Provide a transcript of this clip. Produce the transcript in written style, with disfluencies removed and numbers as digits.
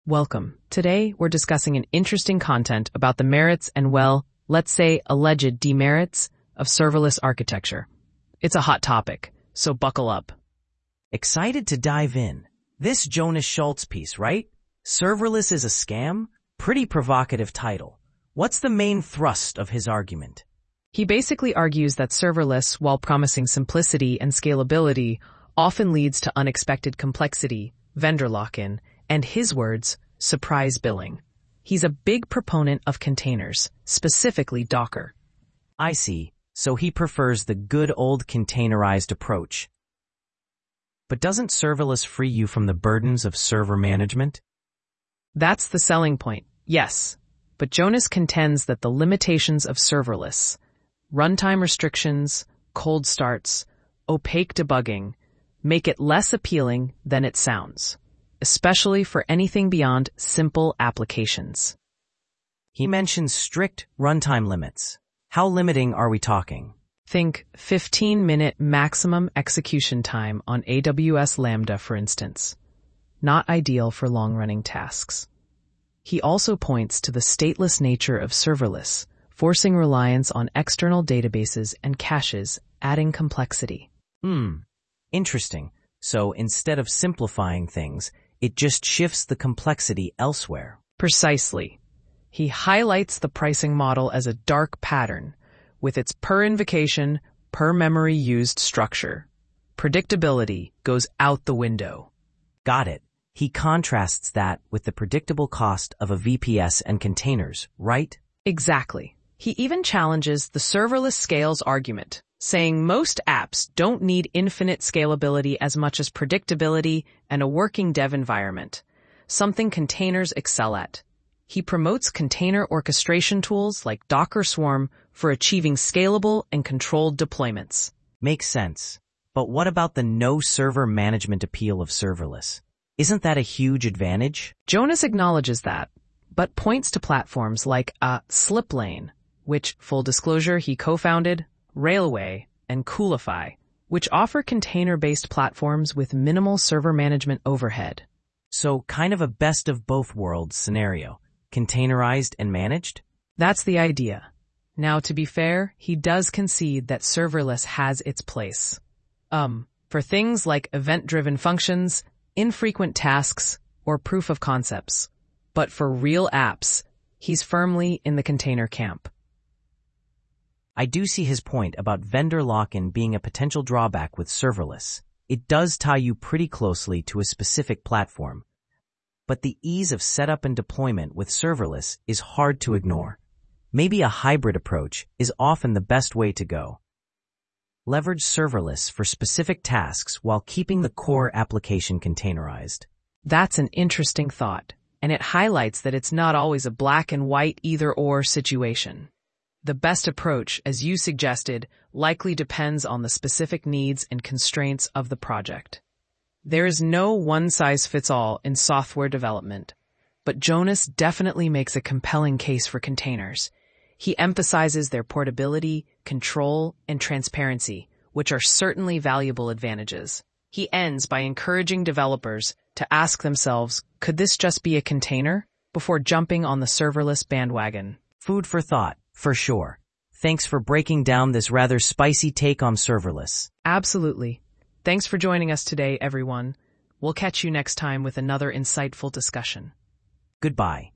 Welcome. Today, we're discussing an interesting content about the merits and, well, let's say alleged demerits of serverless architecture. It's a hot topic, so buckle up. Excited to dive in. This Jonas Schultz piece, right? Serverless is a scam? Pretty provocative title. What's the main thrust of his argument? He basically argues that serverless, while promising simplicity and scalability, often leads to unexpected complexity, vendor lock-in, and his words, surprise billing. He's a big proponent of containers, specifically Docker. I see. So he prefers the good old containerized approach. But doesn't serverless free you from the burdens of server management? That's the selling point, yes. But Jonas contends that the limitations of serverless, runtime restrictions, cold starts, opaque debugging, make it less appealing than it sounds, especially for anything beyond simple applications. He mentions strict runtime limits. How limiting are we talking? Think 15-minute maximum execution time on AWS Lambda, for instance. Not ideal for long-running tasks. He also points to the stateless nature of serverless, forcing reliance on external databases and caches, adding complexity. Interesting. So instead of simplifying things, it just shifts the complexity elsewhere. Precisely. He highlights the pricing model as a dark pattern, with its per-invocation, per-memory used structure. Predictability goes out the window. Got it. He contrasts that with the predictable cost of a VPS and containers, right? Exactly. He even challenges the serverless scales argument, saying most apps don't need infinite scalability as much as predictability and a working dev environment, something containers excel at. He promotes container orchestration tools like Docker Swarm for achieving scalable and controlled deployments. Makes sense. But what about the no server management appeal of serverless? Isn't that a huge advantage? Jonas acknowledges that, but points to platforms like Sliplane, which, full disclosure, he co-founded, Railway, and Coolify, which offer container-based platforms with minimal server management overhead. So kind of a best of both worlds scenario. Containerized and managed? That's the idea. Now, to be fair, he does concede that serverless has its place. For things like event-driven functions, infrequent tasks, or proof of concepts. But for real apps, he's firmly in the container camp. I do see his point about vendor lock-in being a potential drawback with serverless. It does tie you pretty closely to a specific platform. But the ease of setup and deployment with serverless is hard to ignore. Maybe a hybrid approach is often the best way to go. Leverage serverless for specific tasks while keeping the core application containerized. That's an interesting thought, and it highlights that it's not always a black and white either-or situation. The best approach, as you suggested, likely depends on the specific needs and constraints of the project. There is no one-size-fits-all in software development, but Jonas definitely makes a compelling case for containers. He emphasizes their portability, control, and transparency, which are certainly valuable advantages. He ends by encouraging developers to ask themselves, could this just be a container? Before jumping on the serverless bandwagon. Food for thought, for sure. Thanks for breaking down this rather spicy take on serverless. Absolutely. Thanks for joining us today, everyone. We'll catch you next time with another insightful discussion. Goodbye.